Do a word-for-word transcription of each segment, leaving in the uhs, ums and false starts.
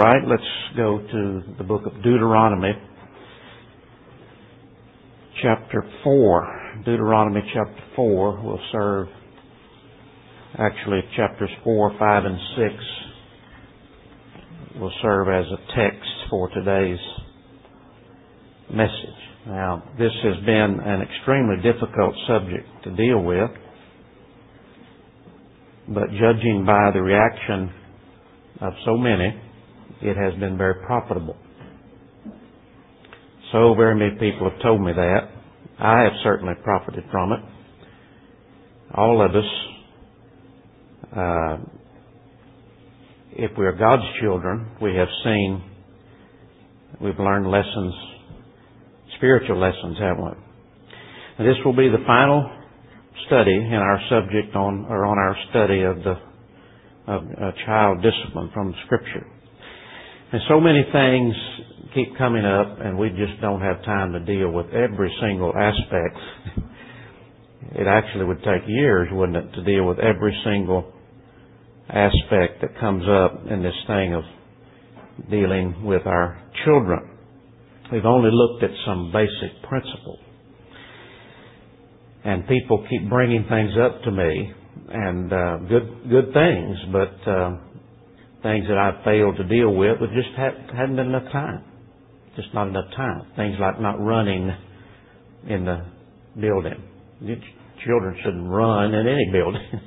right, let's go to the book of Deuteronomy, chapter four. Deuteronomy chapter four will serve, actually chapters four, five, and six will serve as a text for today's message. Now, this has been an extremely difficult subject to deal with, but judging by the reaction of so many, it has been very profitable. So very many people have told me that. I have certainly profited from it. All of us, uh, if we are God's children, we have seen, we've learned lessons, spiritual lessons, haven't we? And this will be the final study in our subject on, or on our study of the of uh, child discipline from Scripture. And so many things keep coming up, and we just don't have time to deal with every single aspect. It actually would take years, wouldn't it, to deal with every single aspect that comes up in this thing of dealing with our children. We've only looked at some basic principles. And people keep bringing things up to me, and uh, good good things, but uh, things that I've failed to deal with, but just ha- hadn't been enough time. Just not enough time. Things like not running in the building. Children shouldn't run in any building.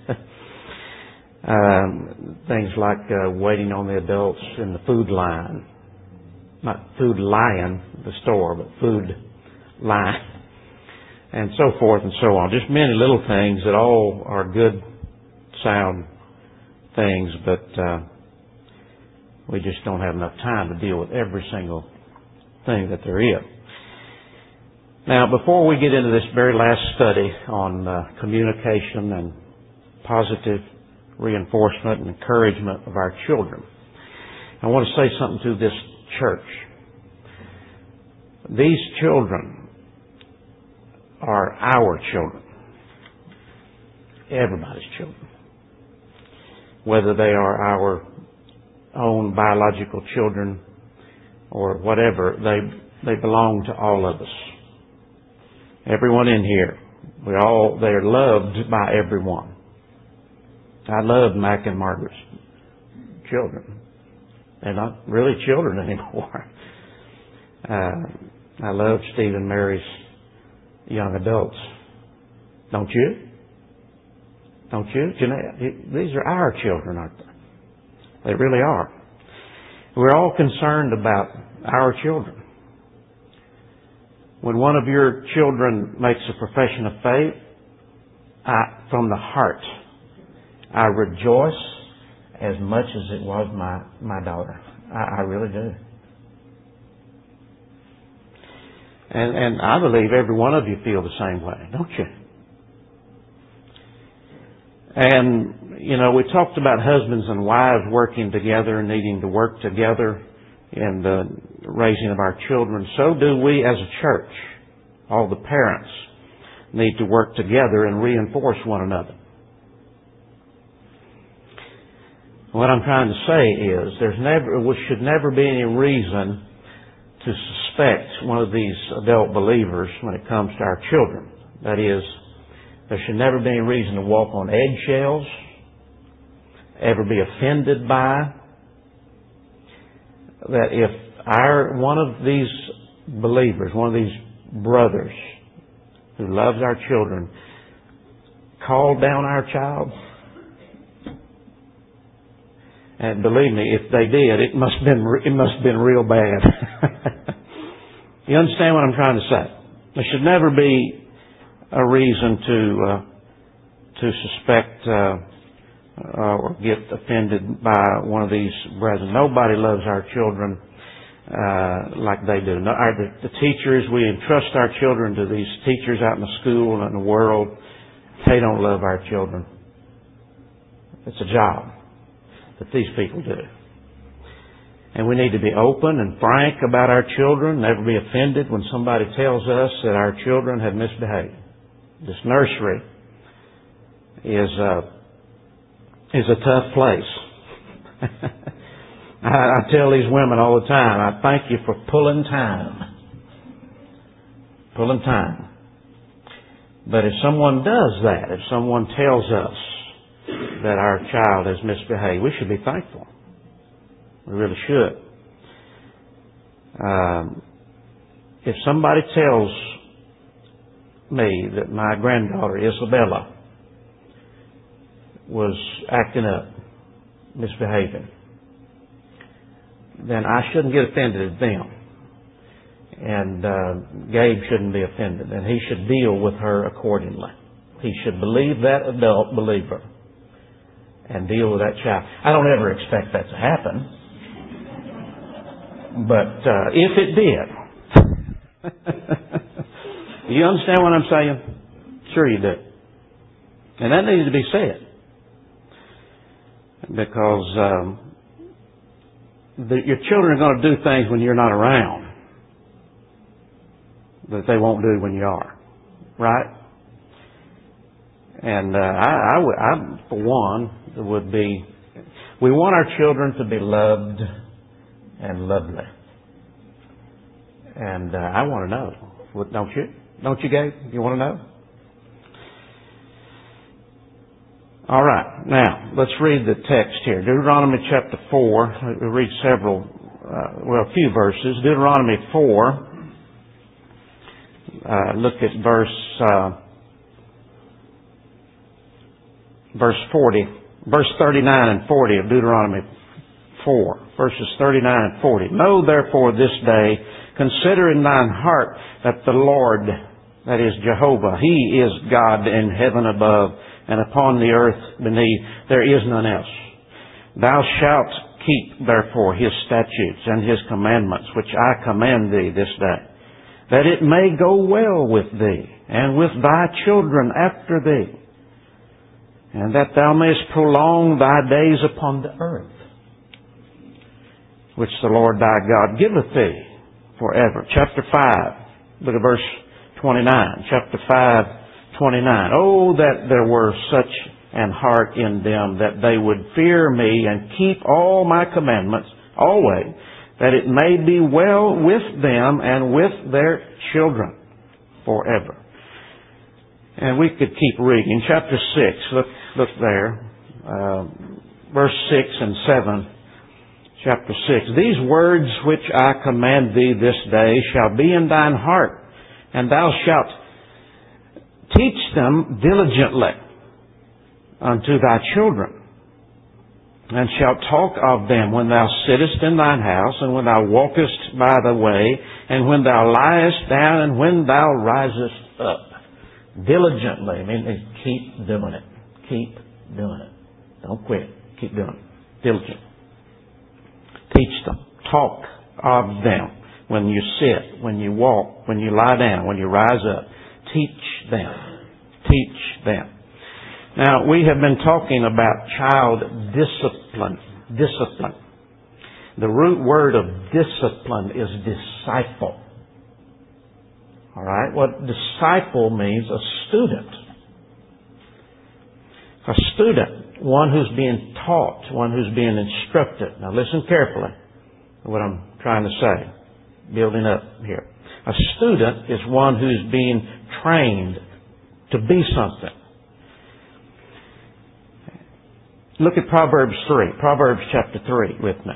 um, things like uh, waiting on the adults in the food line. Not food lion, the store, but food line. And so forth and so on. Just many little things that all are good, sound things, but uh, we just don't have enough time to deal with every single thing that there is. Now, before we get into this very last study on uh, communication and positive reinforcement and encouragement of our children, I want to say something to this church. These children are our children. Everybody's children. Whether they are our own biological children or whatever, they they belong to all of us. Everyone in here. We all they are loved by everyone. I love Mac and Margaret's children. They're not really children anymore. Uh, I love Steve and Mary's young adults. Don't you? Don't you? Jeanette, these are our children, aren't they? They really are. We're all concerned about our children. When one of your children makes a profession of faith, I, from the heart, I rejoice as much as it was my, my daughter. I, I really do. And, and I believe every one of you feel the same way, don't you? And, you know, we talked about husbands and wives working together and needing to work together in the raising of our children. So do we as a church. All the parents need to work together and reinforce one another. What I'm trying to say is there's never, there should never be any reason to suspect one of these adult believers when it comes to our children. That is, there should never be any reason to walk on eggshells, ever be offended by. That if our one of these believers, one of these brothers who loves our children, called down our child, and believe me, if they did, it must have been, it must have been real bad. You understand what I'm trying to say? There should never be a reason to uh, to suspect uh, uh, or get offended by one of these brethren. Nobody loves our children uh, like they do. No, our, the, the teachers, we entrust our children to these teachers out in the school and in the world. They don't love our children. It's a job that these people do. And we need to be open and frank about our children, never be offended when somebody tells us that our children have misbehaved. This nursery is a, is a tough place. I, I tell these women all the time, I thank you for pulling time. Pulling time. But if someone does that, if someone tells us that our child has misbehaved, we should be thankful. We really should. Um, if somebody tells me that my granddaughter, Isabella, was acting up, misbehaving, then I shouldn't get offended at them. And uh, Gabe shouldn't be offended. And he should deal with her accordingly. He should believe that adult believer and deal with that child. I don't ever expect that to happen. But uh, if it did, you understand what I'm saying? Sure you do. And that needs to be said. Because um, the, your children are going to do things when you're not around that they won't do when you are. Right? And uh, I, I, would, I, for one, would be, we want our children to be loved and lovely. And uh, I want to know. Don't you? Don't you, Gabe? You want to know? All right. Now, let's read the text here. Deuteronomy chapter four. We read several, uh, well, a few verses. Deuteronomy four. Uh, look at verse, uh, verse forty. Verse thirty-nine and forty of Deuteronomy four. Verses thirty-nine and forty. Know therefore this day, consider in thine heart that the Lord, that is Jehovah, He is God in heaven above, and upon the earth beneath. There is none else. Thou shalt keep therefore His statutes and His commandments, which I command thee this day, that it may go well with thee, and with thy children after thee, and that thou mayest prolong thy days upon the earth, which the Lord thy God giveth thee forever. Chapter five, look at verse twenty-nine. Chapter five, twenty-nine. Oh, that there were such an heart in them, that they would fear me and keep all my commandments always, that it may be well with them and with their children forever. And we could keep reading. Chapter six, look, look there. Uh, verse six and seven. Chapter six. These words which I command thee this day shall be in thine heart, and thou shalt teach them diligently unto thy children, and shalt talk of them when thou sittest in thine house, and when thou walkest by the way, and when thou liest down, and when thou risest up. Diligently. I mean, keep doing it. Keep doing it. Don't quit. Keep doing it. Diligent. Teach them. Talk of them when you sit, when you walk, when you lie down, when you rise up. Teach them. Teach them. Now, we have been talking about child discipline. Discipline. The root word of discipline is disciple. All right? What disciple means, a student. A student, one who's being taught, one who's being instructed. Now listen carefully to what I'm trying to say, building up here. A student is one who's being trained to be something. Look at Proverbs three, Proverbs chapter three with me.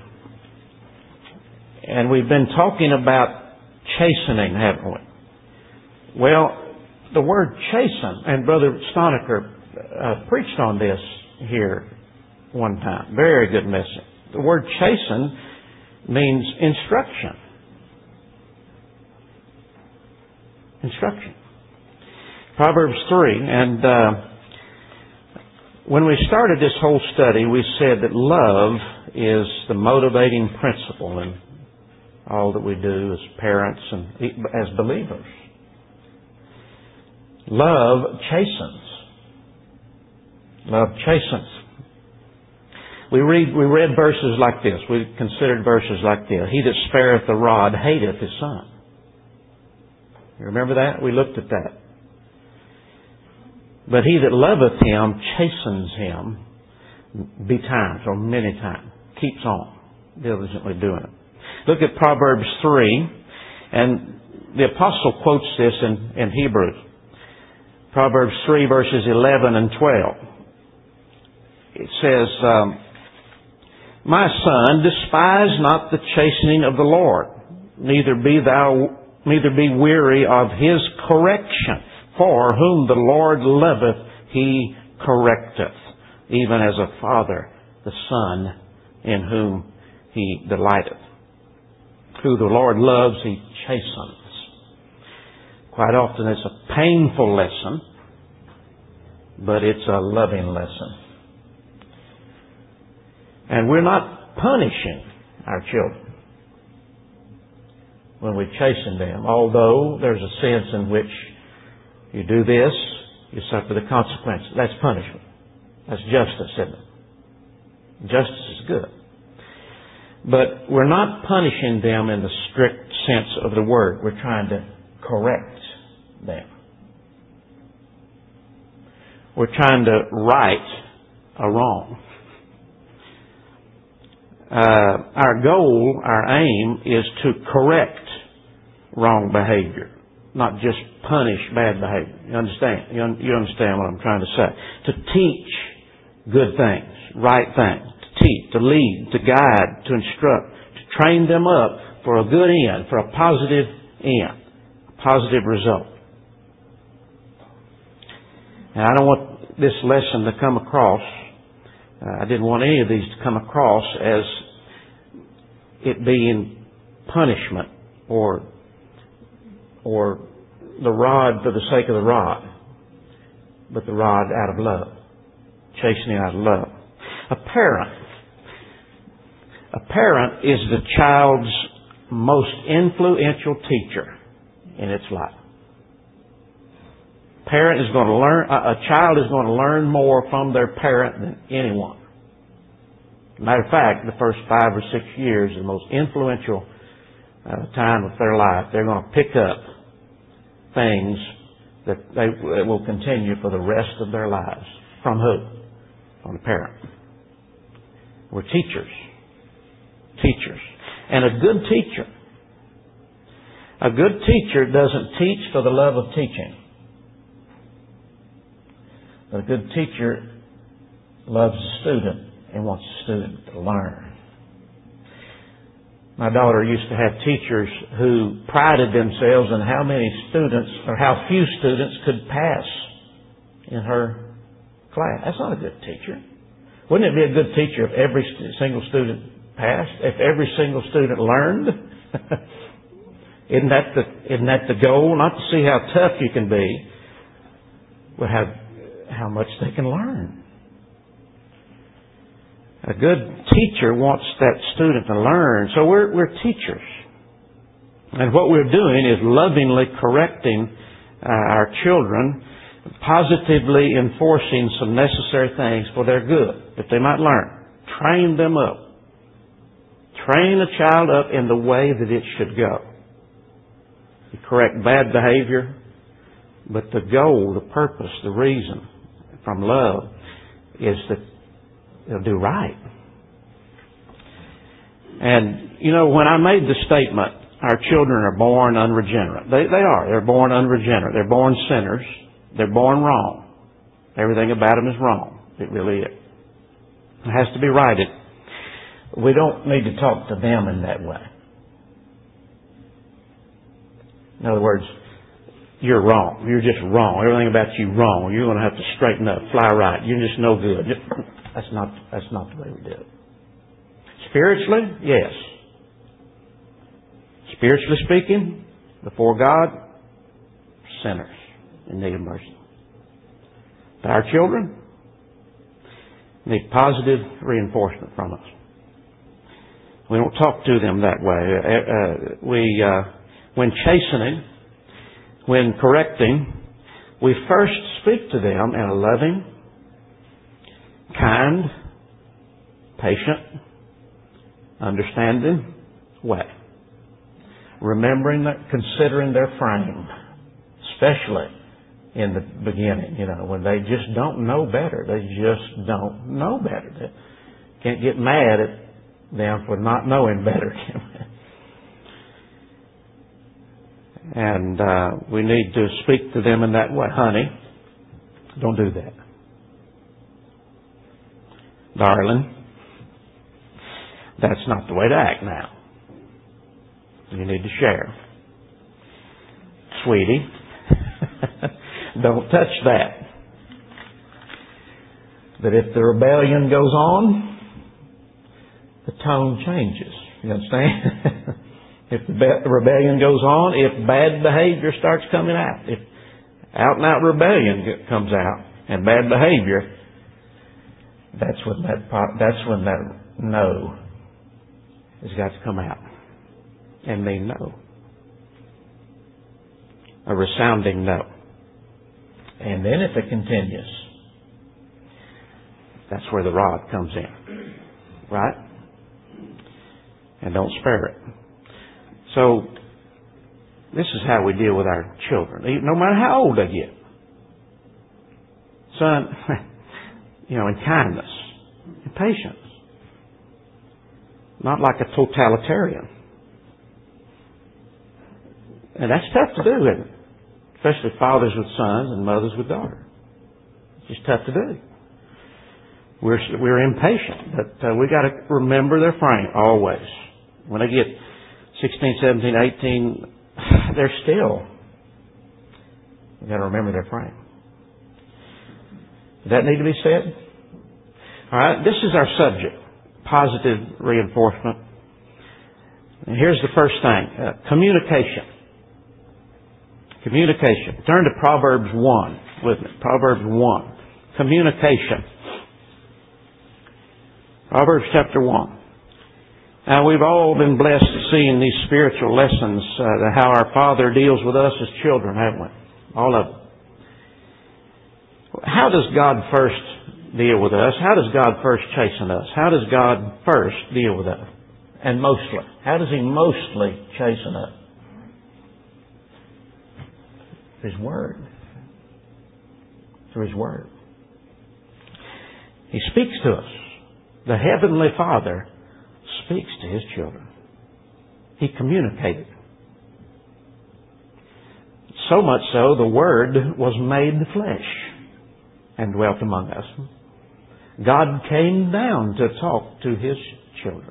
And we've been talking about chastening, haven't we? Well, the word chasten, and Brother Stoniker uh, preached on this here one time. Very good message. The word chasten means instruction. Instruction. Proverbs three, and uh, when we started this whole study, we said that love is the motivating principle in all that we do as parents and as believers. Love chastens. Love chastens. We read, we read verses like this. We considered verses like this. He that spareth the rod hateth his son. You remember that? We looked at that. But he that loveth him chastens him betimes or many times. Keeps on. diligently doing it. Look at Proverbs three, and the apostle quotes this in, in Hebrews. Proverbs three, verses eleven and twelve. It says, um, My son, despise not the chastening of the Lord, neither be thou neither be weary of His correction. For whom the Lord loveth, He correcteth, even as a father the son in whom He delighteth. Who the Lord loves, He chastens. Quite often it's a painful lesson, but it's a loving lesson. And we're not punishing our children when we chasten them, although there's a sense in which you do this, you suffer the consequences. That's punishment. That's justice, isn't it? Justice is good. But we're not punishing them in the strict sense of the word. We're trying to correct them. We're trying to right a wrong. Uh, our goal, our aim, is to correct wrong behavior, not just punish bad behavior. You understand? You, un- you understand what I'm trying to say? To teach good things, right things, to teach, to lead, to guide, to instruct, to train them up for a good end, for a positive end, a positive result. And I don't want this lesson to come across, uh, I didn't want any of these to come across as it being punishment or or the rod for the sake of the rod, but the rod out of love, chastening out of love. A parent, a parent is the child's most influential teacher in its life. Parent is going to learn. A child is going to learn more from their parent than anyone. Matter of fact, the first five or six years is the most influential uh, time of their life. They're going to pick up things that they will continue for the rest of their lives. From who? From the parent. We're teachers. Teachers. And a good teacher, a good teacher doesn't teach for the love of teaching. But a good teacher loves the student and wants the student to learn. My daughter used to have teachers who prided themselves in how many students or how few students could pass in her class. That's not a good teacher. Wouldn't it be a good teacher if every single student passed? If every single student learned? Isn't that the isn't that the goal? Not to see how tough you can be, but how how much they can learn. A good teacher wants that student to learn. So we're, we're teachers. And what we're doing is lovingly correcting uh, our children, positively enforcing some necessary things for their good, that they might learn. Train them up. Train a child up in the way that it should go. You correct bad behavior, but the goal, the purpose, the reason from love is that they'll do right. And, you know, when I made the statement, our children are born unregenerate. They, they are. They're born unregenerate. They're born sinners. They're born wrong. Everything about them is wrong. It really is. It has to be righted. We don't need to talk to them in that way. In other words, you're wrong. You're just wrong. Everything about you wrong. You're going to have to straighten up, fly right. You're just no good. That's not, that's not the way we do it. Spiritually, yes. Spiritually speaking, before God, sinners in need of mercy. But our children need positive reinforcement from us. We don't talk to them that way. Uh, we, uh, when chastening, when correcting, we first speak to them in a loving, kind, patient, understanding way. Remembering that, considering their frame, especially in the beginning, you know, when they just don't know better. They just don't know better. They can't get mad at them for not knowing better. And uh, we need to speak to them in that way. Honey, don't do that. Darling, that's not the way to act now. You need to share. Sweetie, don't touch that. But if the rebellion goes on, the tone changes. You understand? If the rebellion goes on, if bad behavior starts coming out, if out and out rebellion comes out and bad behavior, that's when that that's when that no has got to come out and mean no, a resounding no. And then if it continues, that's where the rod comes in, right? And don't spare it. So, this is how we deal with our children, no matter how old they get. Son, you know, in kindness, in patience. Not like a totalitarian. And that's tough to do, isn't it? Especially fathers with sons and mothers with daughters. It's just tough to do. We're, we're impatient, but uh, we got to remember their frame always. When they get sixteen, seventeen, eighteen, they're still. We've got to remember their frame. Does that need to be said? All right, this is our subject, positive reinforcement. And here's the first thing, uh, communication. Communication. Turn to Proverbs one with me. Proverbs one. Communication. Proverbs chapter one. Now, we've all been blessed seeing these spiritual lessons, uh, how our Father deals with us as children, haven't we? All of them. How does God first deal with us? How does God first chasten us? How does God first deal with us? And mostly. How does He mostly chasten us? Through His Word. Through His Word. He speaks to us. The Heavenly Father speaks to His children. He communicated. So much so, the Word was made flesh and dwelt among us. God came down to talk to His children.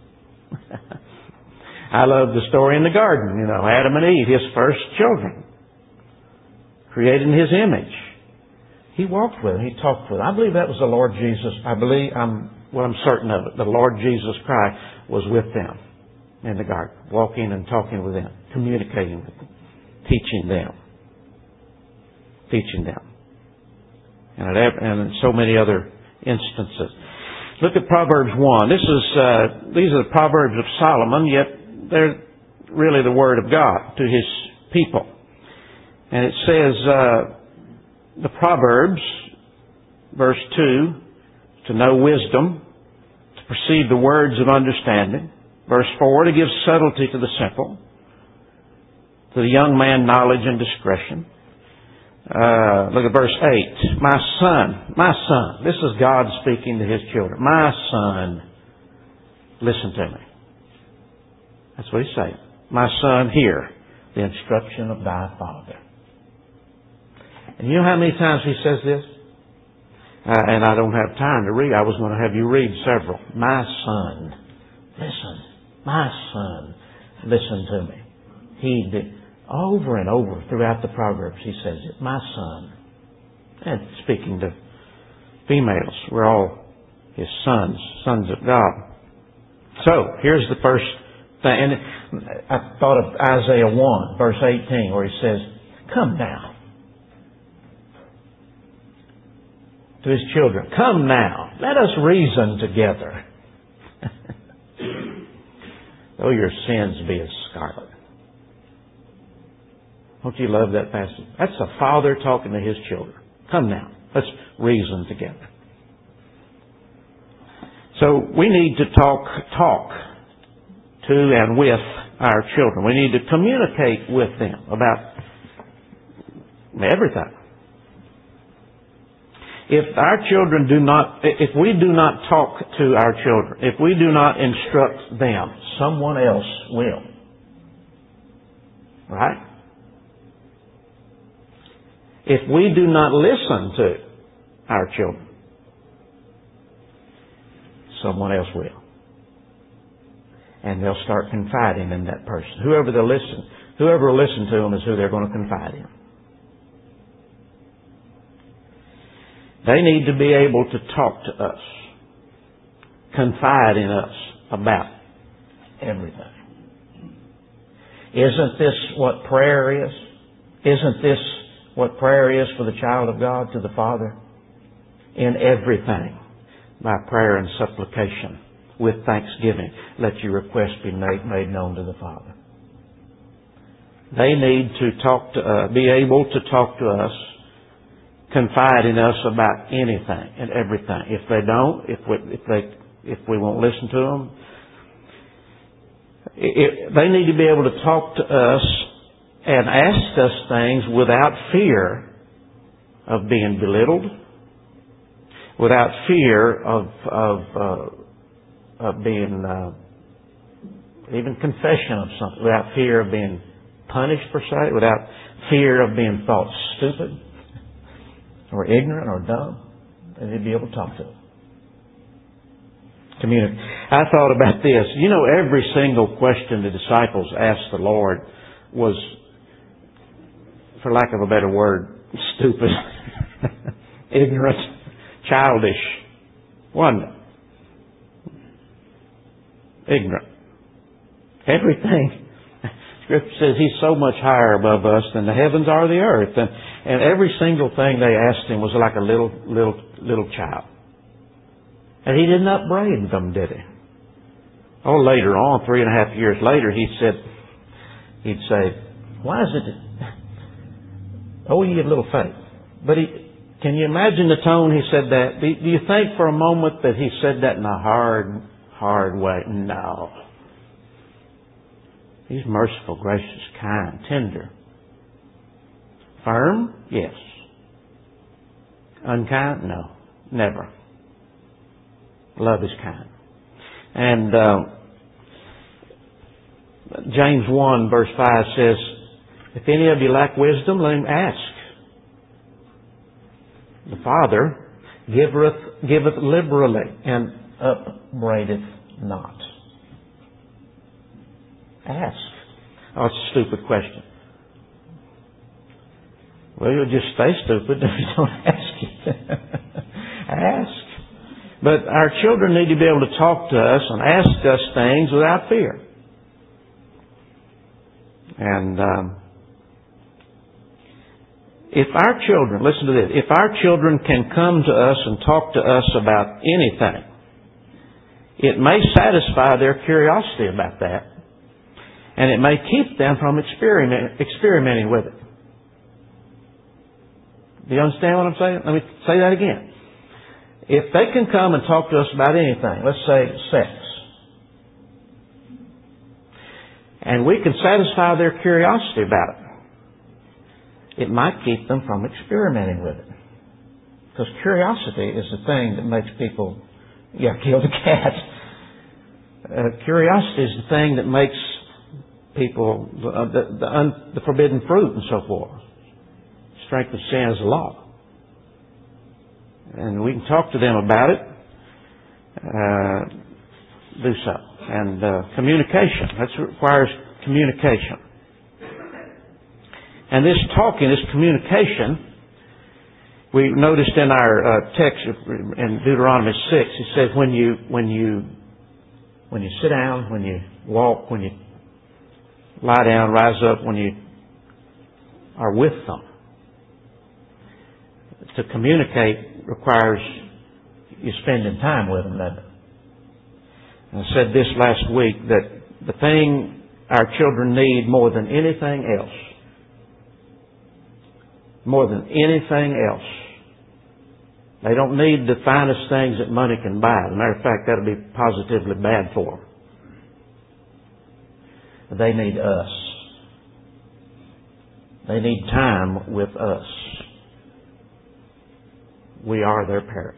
I love the story in the garden, you know, Adam and Eve, His first children, created in His image. He walked with them. He talked with them. I believe that was the Lord Jesus. I believe, I'm Well, I'm certain of it. The Lord Jesus Christ was with them in the garden, walking and talking with them, communicating with them, teaching them, teaching them, and at, and in so many other instances. Look at Proverbs one. This is uh, these are the Proverbs of Solomon, yet they're really the Word of God to His people. And it says uh, the Proverbs, verse two, to know wisdom, to perceive the words of understanding. Verse four, to give subtlety to the simple. To the young man, knowledge and discretion. Uh, look at verse eight. My son, my son. This is God speaking to His children. My son, listen to me. That's what He's saying. My son, hear the instruction of thy father. And you know how many times He says this? Uh, and I don't have time to read. I was going to have you read several. My son, listen. My son, listen to me. He did. Over and over throughout the Proverbs, He says it. My son. And speaking to females, we're all His sons, sons of God. So, here's the first thing. And I thought of Isaiah one, verse eighteen, where He says, come now. To His children, come now, let us reason together. Though your sins be as scarlet. Don't you love that passage? That's a father talking to his children. Come now, let's reason together. So we need to talk, talk to and with our children. We need to communicate with them about everything. If our children do not, if we do not talk to our children, if we do not instruct them, someone else will. Right? If we do not listen to our children, someone else will. And they'll start confiding in that person. Whoever they'll listen, whoever will listen to them is who they're going to confide in. They need to be able to talk to us, confide in us about everything. Isn't this what prayer is? Isn't this what prayer is for the child of God to the Father? In everything, by prayer and supplication, with thanksgiving, let your requests be made, made known to the Father. They need to talk to us, be able to talk to us, confide in us about anything and everything. If they don't, if we, if they, if we won't listen to them, it, they need to be able to talk to us and ask us things without fear of being belittled, without fear of of, uh, of being uh, even confession of something, without fear of being punished per se, without fear of being thought stupid or ignorant or dumb. They need to be able to talk to them. Communicate. I thought about this. You know, every single question the disciples asked the Lord was, for lack of a better word, stupid, ignorant, childish, wasn't it? Ignorant. Everything. Scripture says He's so much higher above us than the heavens are the earth. And, and every single thing they asked Him was like a little, little, little child. And He didn't upbraid them, did He? Oh, later on, three and a half years later, He said, He'd say, why is it that, oh, you have little faith. But he, can you imagine the tone He said that? Do, do you think for a moment that He said that in a hard, hard way? No. He's merciful, gracious, kind, tender. Firm? Yes. Unkind? No. Never. Love is kind. And uh, James one verse five says, if any of you lack wisdom, let him ask. The Father giveth, giveth liberally and upbraideth not. Ask. Oh, it's a stupid question. Well, you'll just stay stupid if you don't ask it. Ask. But our children need to be able to talk to us and ask us things without fear. And um, if our children, listen to this, if our children can come to us and talk to us about anything, it may satisfy their curiosity about that. And it may keep them from experiment, experimenting with it. Do you understand what I'm saying? Let me say that again. If they can come and talk to us about anything, let's say sex, and we can satisfy their curiosity about it, it might keep them from experimenting with it. Because curiosity is the thing that makes people, yeah, kill the cat. Uh, curiosity is the thing that makes people, uh, the, the, un, the forbidden fruit and so forth. Strength of sin is the law. And we can talk to them about it. Uh, do so. And uh, communication. That requires communication. And this talking, this communication, we noticed in our uh, text in Deuteronomy six, it says when you when you when you sit down, when you walk, when you lie down, rise up, when you are with them. To communicate requires you spending time with them, doesn't it? And I said this last week, that the thing our children need more than anything else, more than anything else, they don't need the finest things that money can buy. As a matter of fact, that'll be positively bad for them. They need us. They need time with us. We are their parents.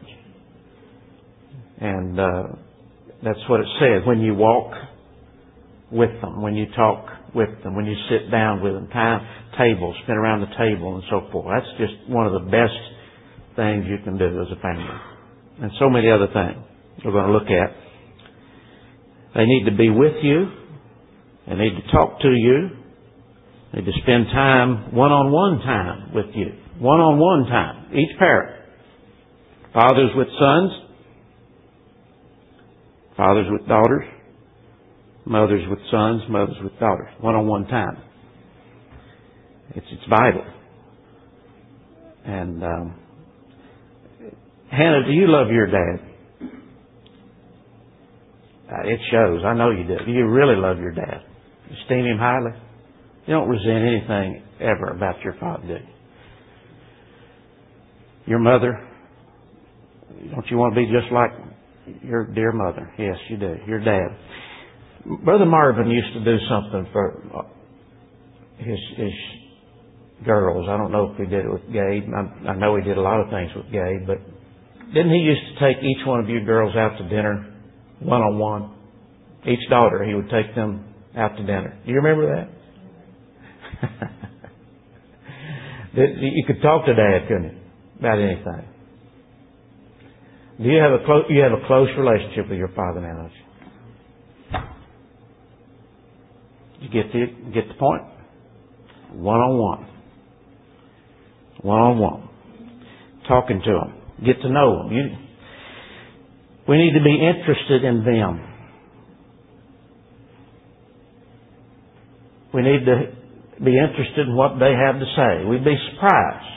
And uh, that's what it says. When you walk with them, when you talk with them, when you sit down with them, time, tables, spin around the table and so forth. That's just one of the best things you can do as a family. And so many other things we're going to look at. They need to be with you. They need to talk to you. They need to spend time, one-on-one time with you. One-on-one time. Each parent. Fathers with sons. Fathers with daughters. Mothers with sons. Mothers with daughters. One-on-one time. It's, it's vital. And, um, Hannah, do you love your dad? Uh, it shows. I know you do. Do you really love your dad? You esteem him highly? You don't resent anything ever about your father, do you? Your mother, don't you want to be just like your dear mother? Yes, you do. Your dad. Brother Marvin used to do something for his, his girls. I don't know if he did it with Gabe. I, I know he did a lot of things with Gabe, but didn't he used to take each one of you girls out to dinner, one-on-one? Each daughter, he would take them out to dinner. Do you remember that? You could talk to Dad, couldn't you? About anything. Do you have a close, you have a close relationship with your father now, don't you? You get the, get the point? One-on-one. One-on-one. Talking to them. Get to know them. You, we need to be interested in them. We need to be interested in what they have to say. We'd be surprised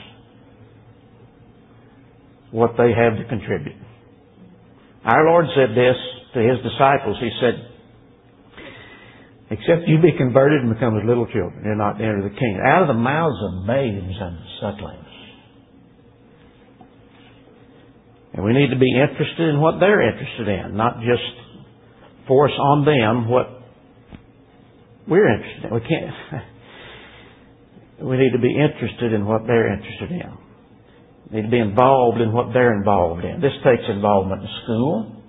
what they have to contribute. Our Lord said this to His disciples. He said, except you be converted and become as little children, you're not to enter the kingdom. Out of the mouths of babes and sucklings. And we need to be interested in what they're interested in, not just force on them what we're interested in. We can't. We need to be interested in what they're interested in. We need to be involved in what they're involved in. This takes involvement in school,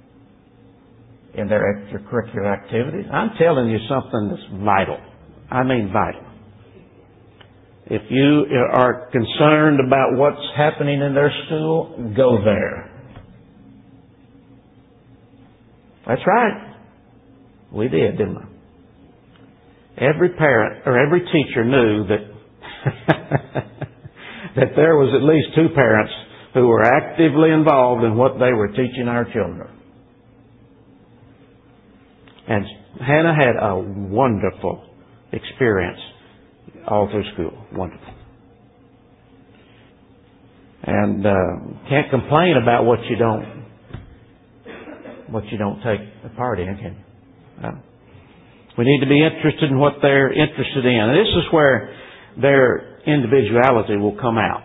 in their extracurricular activities. I'm telling you something that's vital. I mean vital. If you are concerned about what's happening in their school, go there. That's right. We did, didn't we? Every parent or every teacher knew that that there was at least two parents who were actively involved in what they were teaching our children. And Hannah had a wonderful experience all through school. Wonderful. And uh, can't complain about what you don't what you don't take a part in, can you? Uh, we need to be interested in what they're interested in. And this is where their individuality will come out.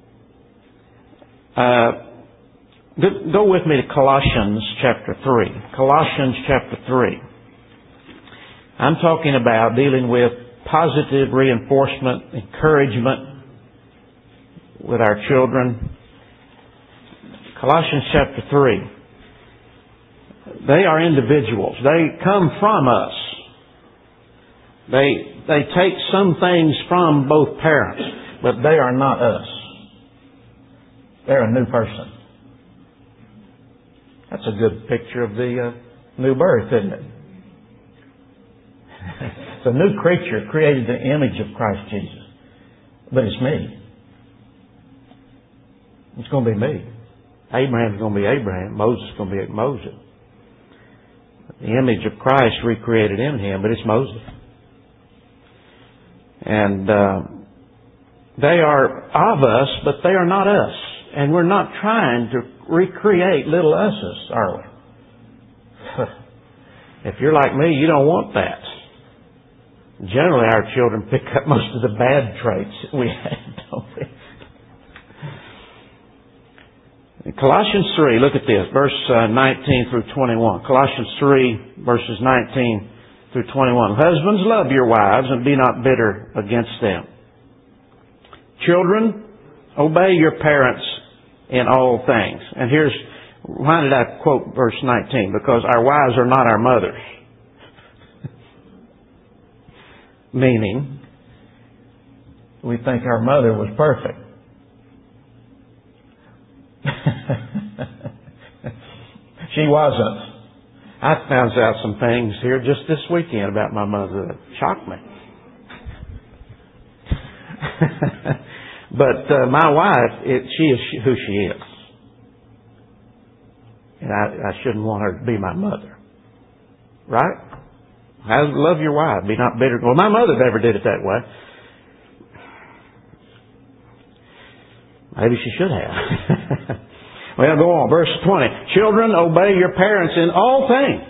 Uh, go, go with me to Colossians chapter three. Colossians chapter three. I'm talking about dealing with positive reinforcement, encouragement with our children. Colossians chapter three. They are individuals. They come from us. They, they take some things from both parents, but they are not us. They're a new person. That's a good picture of the uh, new birth, isn't it? It's a new creature created in the image of Christ Jesus. But it's me. It's going to be me. Abraham's going to be Abraham. Moses is going to be Moses. The image of Christ recreated in him, but it's Moses. And uh, they are of us, but they are not us. And we're not trying to recreate little us's, are we? If you're like me, you don't want that. Generally, our children pick up most of the bad traits that we have, don't we? In Colossians three, look at this, verse uh, nineteen through twenty-one. Colossians three, verses nineteen through twenty-one. Husbands, love your wives and be not bitter against them. Children, obey your parents in all things. And here's, why did I quote verse nineteen? Because our wives are not our mothers. Meaning, we think our mother was perfect. She wasn't. I found out some things here just this weekend about my mother that shocked me. But uh, my wife, it, she is who she is. And I, I shouldn't want her to be my mother. Right? I love your wife. Be not bitter. Well, my mother never did it that way. Maybe she should have. Well, go on. Verse twenty. Children, obey your parents in all things.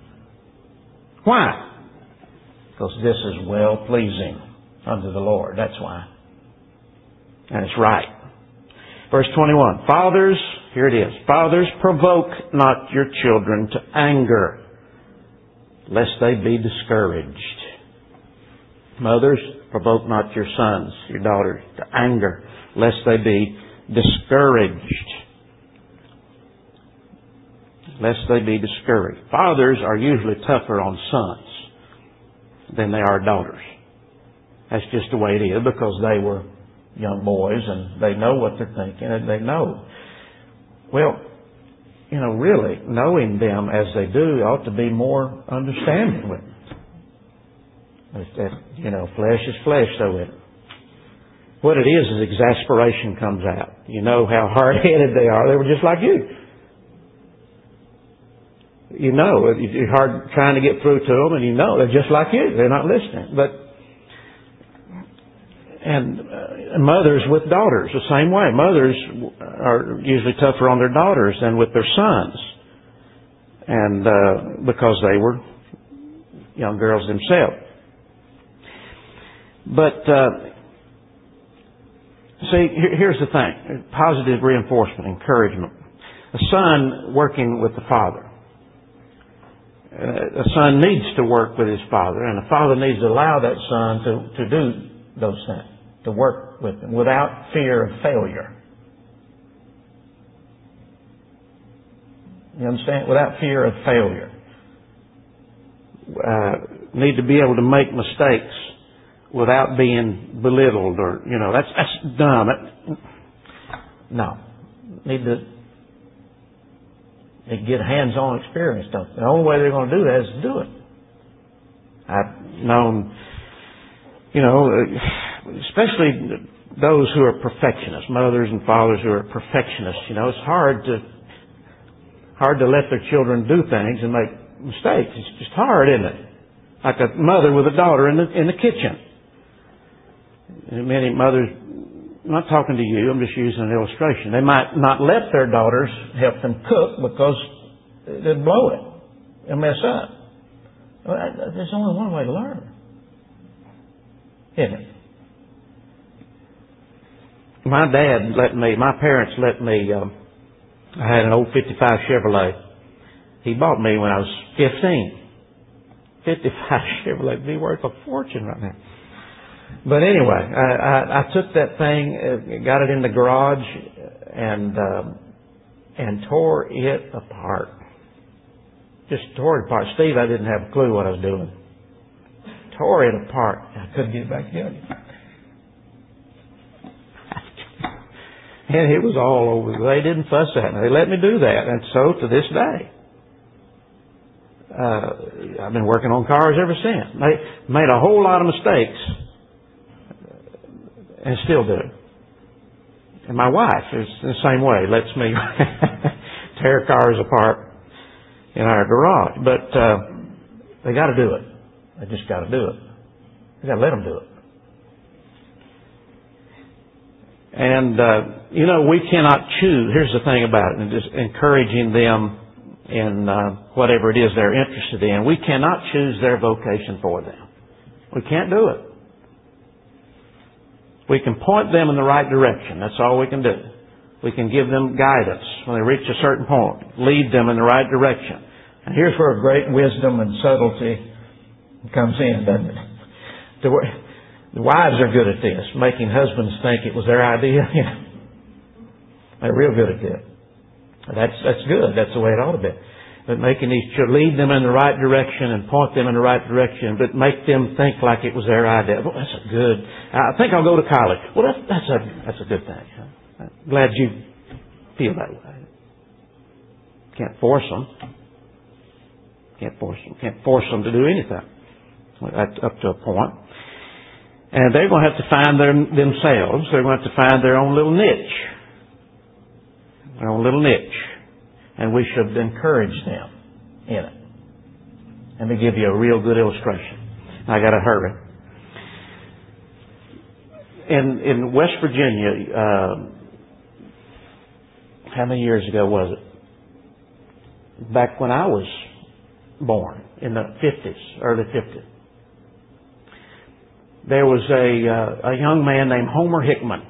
Why? Because this is well-pleasing unto the Lord. That's why. And it's right. Verse twenty-one. Fathers, here it is. Fathers, provoke not your children to anger, lest they be discouraged. Mothers, provoke not your sons, your daughters, to anger, lest they be discouraged. Lest they be discouraged. Fathers are usually tougher on sons than they are daughters. That's just the way it is, because they were young boys and they know what they're thinking and they know. Well, you know, really, knowing them as they do ought to be more understanding with them. That, you know, flesh is flesh, so it. What it is is exasperation comes out. You know how hard-headed they are. They were just like you. You know, it's hard trying to get through to them, and you know they're just like you. They're not listening. But and uh, mothers with daughters the same way. Mothers are usually tougher on their daughters than with their sons, and uh, because they were young girls themselves. But uh, see, here, here's the thing: positive reinforcement, encouragement. A son working with the father. A son needs to work with his father, and a father needs to allow that son to, to do those things, to work with him without fear of failure. You understand? Without fear of failure. Uh, need to be able to make mistakes without being belittled or, you know, that's, that's dumb. It, no. Need to They get hands-on experience, don't they? The only way they're going to do that is to do it. I've known, you know, especially those who are perfectionists, mothers and fathers who are perfectionists. You know, it's hard to hard to let their children do things and make mistakes. It's just hard, isn't it? Like a mother with a daughter in the in the kitchen. And many mothers. I'm not talking to you, I'm just using an illustration. They might not let their daughters help them cook because they'd blow it and mess up. Well, there's only one way to learn. Isn't it? My dad let me, my parents let me, um, I had an old fifty-five Chevrolet. He bought me when I was fifteen. fifty-five Chevrolet would be worth a fortune right now. But anyway, I, I, I took that thing, uh, got it in the garage, and uh, and tore it apart. Just tore it apart. Steve, I didn't have a clue what I was doing. Tore it apart. I couldn't get it back together. And it was all over. They didn't fuss at me. They let me do that. And so to this day, uh, I've been working on cars ever since. They made a whole lot of mistakes. And still do. And my wife is the same way. Lets me tear cars apart in our garage. But uh, they got to do it. They just got to do it. They got to let them do it. And uh, you know, we cannot choose. Here's the thing about it, and just encouraging them in uh, whatever it is they're interested in. We cannot choose their vocation for them. We can't do it. We can point them in the right direction. That's all we can do. We can give them guidance when they reach a certain point. Lead them in the right direction. And here's where great wisdom and subtlety comes in, doesn't it? The, the wives are good at this, making husbands think it was their idea. They're real good at that. That's, that's good. That's the way it ought to be. But making these children, lead them in the right direction and point them in the right direction, but make them think like it was their idea. Well, that's a good, I think I'll go to college. Well, that's, that's a, that's a good thing. I'm glad you feel that way. Can't force them. Can't force them. Can't force them to do anything. That's up to a point. And they're going to have to find their, themselves. They're going to have to find their own little niche. Their own little niche. And we should encourage them in it. Let me give you a real good illustration. I got to hurry. In in West Virginia, uh, how many years ago was it? Back when I was born, in the fifties, early fifties. There was a uh, a young man named Homer Hickman.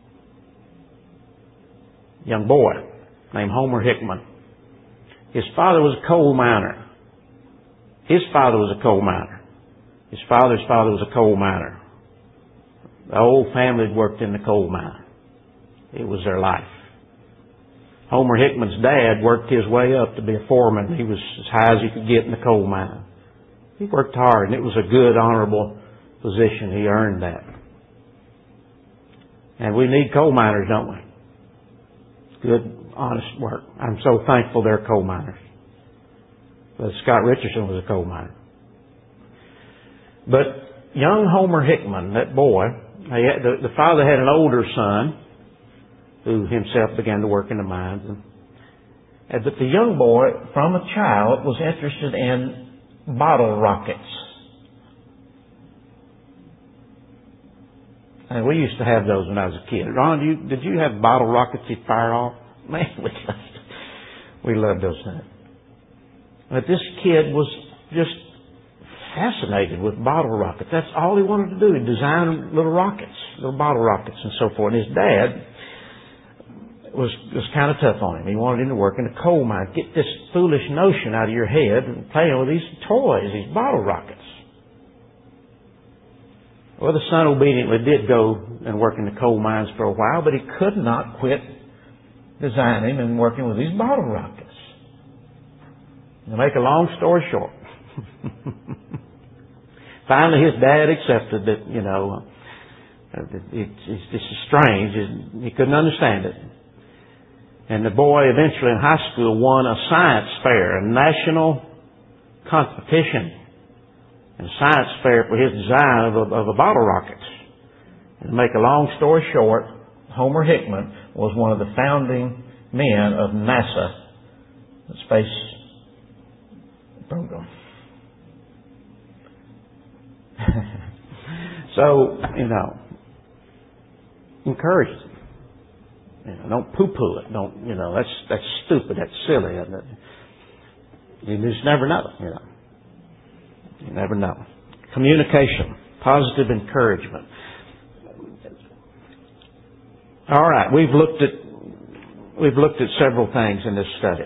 Young boy named Homer Hickman. His father was a coal miner. His father was a coal miner. His father's father was a coal miner. The whole family had worked in the coal mine. It was their life. Homer Hickman's dad worked his way up to be a foreman. He was as high as he could get in the coal mine. He worked hard, and it was a good, honorable position. He earned that. And we need coal miners, don't we? Good, honest work. I'm so thankful they're coal miners. But Scott Richardson was a coal miner. But young Homer Hickman, that boy, had, the, the father had an older son who himself began to work in the mines. And, and, but the young boy, from a child, was interested in bottle rockets. And we used to have those when I was a kid. Ron, you, did you have bottle rockets you fire off? Man, we loved, we loved those things. But this kid was just fascinated with bottle rockets. That's all he wanted to do. He'd design little rockets, little bottle rockets and so forth. And his dad was, was kind of tough on him. He wanted him to work in a coal mine. Get this foolish notion out of your head and playing with these toys, these bottle rockets. Well, the son obediently did go and work in the coal mines for a while, but he could not quit designing and working with these bottle rockets. To make a long story short, finally his dad accepted that, you know, it, it's, it's, this is strange. He couldn't understand it. And the boy eventually in high school won a science fair, a national competition. And a science fair for his design of a, of a bottle rocket. And to make a long story short, Homer Hickman was one of the founding men of NASA, the space program. So, you know, encourage them. You know, don't poo-poo it. Don't, you know, that's that's stupid. That's silly. You just never know, you know. You never know. Communication. Positive encouragement. All right. We've looked at we've looked at several things in this study.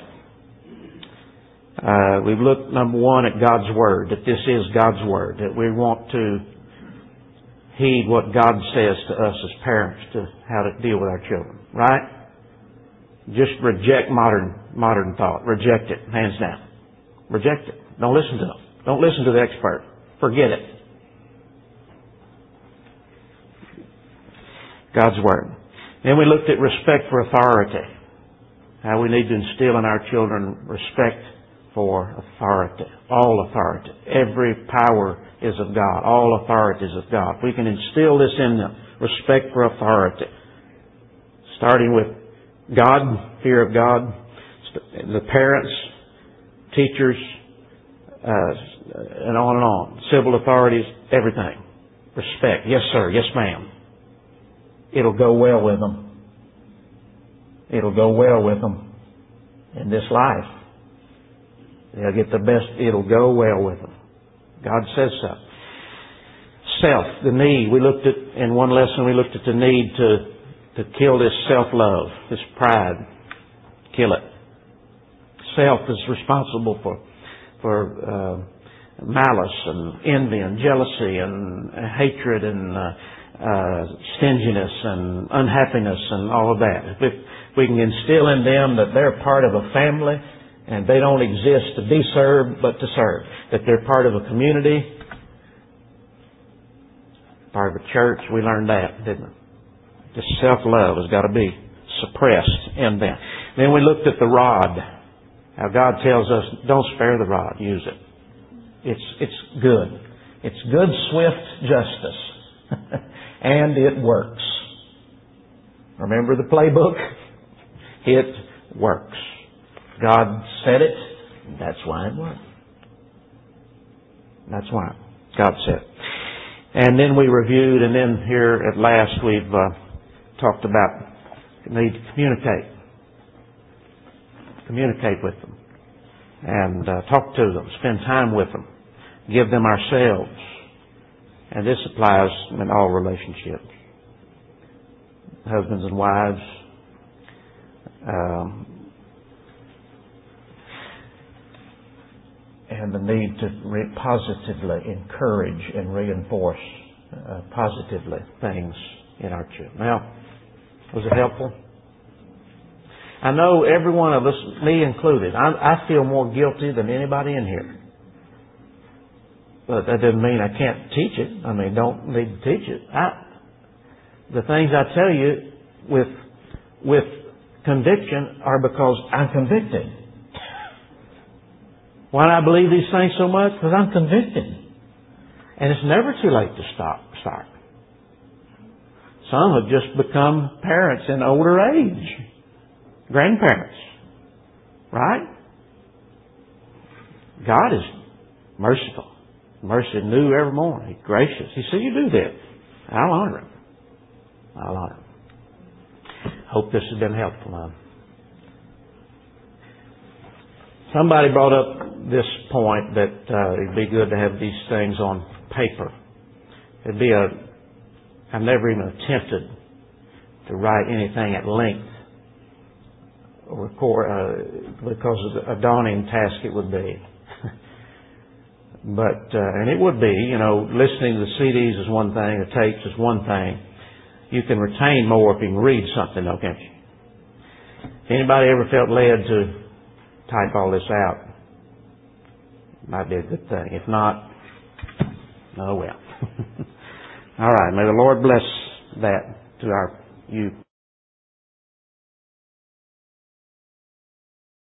Uh, we've looked, number one, at God's Word. That this is God's Word. That we want to heed what God says to us as parents to how to deal with our children. Right? Just reject modern modern thought. Reject it. Hands down. Reject it. Don't listen to them. Don't listen to the expert. Forget it. God's Word. Then we looked at respect for authority. How we need to instill in our children respect for authority. All authority. Every power is of God. All authority is of God. We can instill this in them. Respect for authority. Starting with God, fear of God, the parents, teachers, uh, and on and on. Civil authorities, everything. Respect. Yes, sir. Yes, ma'am. It'll go well with them. It'll go well with them in this life. They'll get the best. It'll go well with them. God says so. Self, the need. We looked at, in one lesson, we looked at the need to, to kill this self-love, this pride. Kill it. Self is responsible for, for, uh, malice and envy and jealousy and hatred and uh, uh, stinginess and unhappiness and all of that. If, We can instill in them that they're part of a family and they don't exist to be served but to serve. That they're part of a community, part of a church. We learned that, didn't we? Just self-love has got to be suppressed in them. Then we looked at the rod. How God tells us, don't spare the rod, use it. It's, it's good. It's good, swift justice. And it works. Remember the playbook? It works. God said it. That's why it worked. That's why God said it. And then we reviewed, and then here at last we've uh, talked about the need to communicate. Communicate with them. And uh, talk to them. Spend time with them. Give them ourselves. And this applies in all relationships. Husbands and wives. Um, and the need to re- positively encourage and reinforce uh, positively things in our children. Now, was it helpful? I know every one of us, me included, I, I feel more guilty than anybody in here. But that doesn't mean I can't teach it. I mean, don't need to teach it. I, the things I tell you with with conviction are because I'm convicted. Why do I believe these things so much? Because I'm convicted. And it's never too late to stop, start. Some have just become parents in older age. Grandparents. Right? God is merciful. Mercy new every morning. He's gracious. He said, you do that. I'll honor him. I'll honor him. Hope this has been helpful. Man. Somebody brought up this point that uh, it'd be good to have these things on paper. It'd be a... I've never even attempted to write anything at length or record, uh, because of a daunting task it would be. But, uh, and it would be, you know, listening to the C Ds is one thing, the tapes is one thing. You can retain more if you can read something, though, can't you? If anybody ever felt led to type all this out, might be a good thing. If not, oh well. All right. May the Lord bless that to our you